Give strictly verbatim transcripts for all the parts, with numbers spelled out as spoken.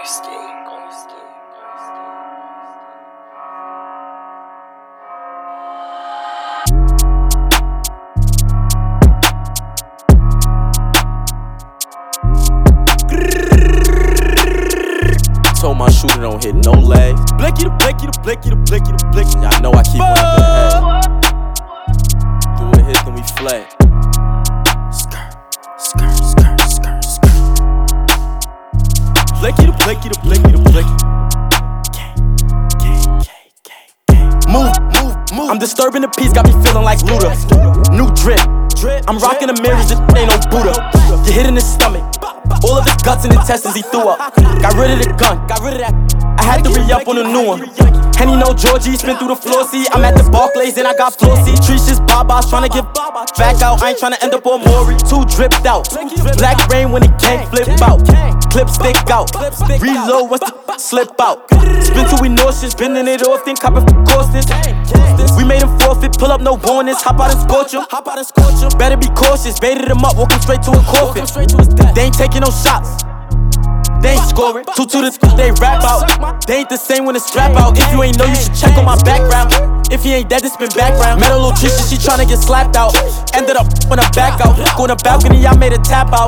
Told my shooter don't hit no legs. Blicky the blicky the blicky the blicky the blicky. Y'all know I keep one up in the head. Do a hit, then we flat. Skirt, skirt, skirt, skirt, skirt. Blicky the blicky the blicky the blicky. Move, move, move. I'm disturbing the peace, got me feeling like Luda. New drip. I'm rocking the mirrors, this ain't no Buddha. Get hit in the stomach. All of his guts and intestines he threw up. Got rid of the gun, got rid of that. I had to re-up on a new one. Henny no Georgie, spin through the floor seat. I'm at the Barclays and I got floor seat. Treacher's Baba's tryna get back out. I ain't tryna end up on Maury. Two dripped out. Black rain when it can't flip out. Clip stick out. Reload once the slip out. Spin till we nauseous, bending it off, then copping for courses. We made him forfeit, pull up no warnings. Hop out and scorch him. Better be cautious, baited him up, walking straight to a coffin. They ain't taking no shots. They ain't scoring. Two to the they rap out. They ain't the same when it's strap out. If you ain't know, you should check on my background. If he ain't dead, it's been background. Met a little Trisha, she tryna get slapped out. Ended up on a back out. Go on the balcony, I made a tap out.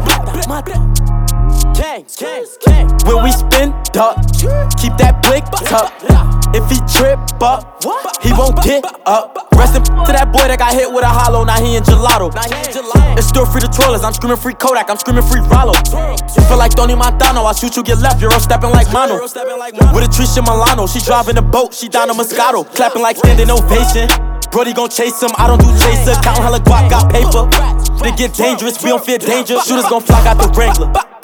When we spin, duck, keep that blick tuck. If he trip up, he won't get up. Rest in to that boy that got hit with a hollow, now he in gelato. It's still free to trollers, I'm screaming free Kodak, I'm screaming free Rollo. Feel like Tony Montano, I shoot you, get left, Euro stepping like Mono. With a Trisha Milano, she driving a boat, she down a Moscato. Clapping like standing ovation. Brody gon' chase him, I don't do chaser. Counting hella guac, got paper. They get dangerous, we don't fear danger. Shooters gon' flock out the Wrangler.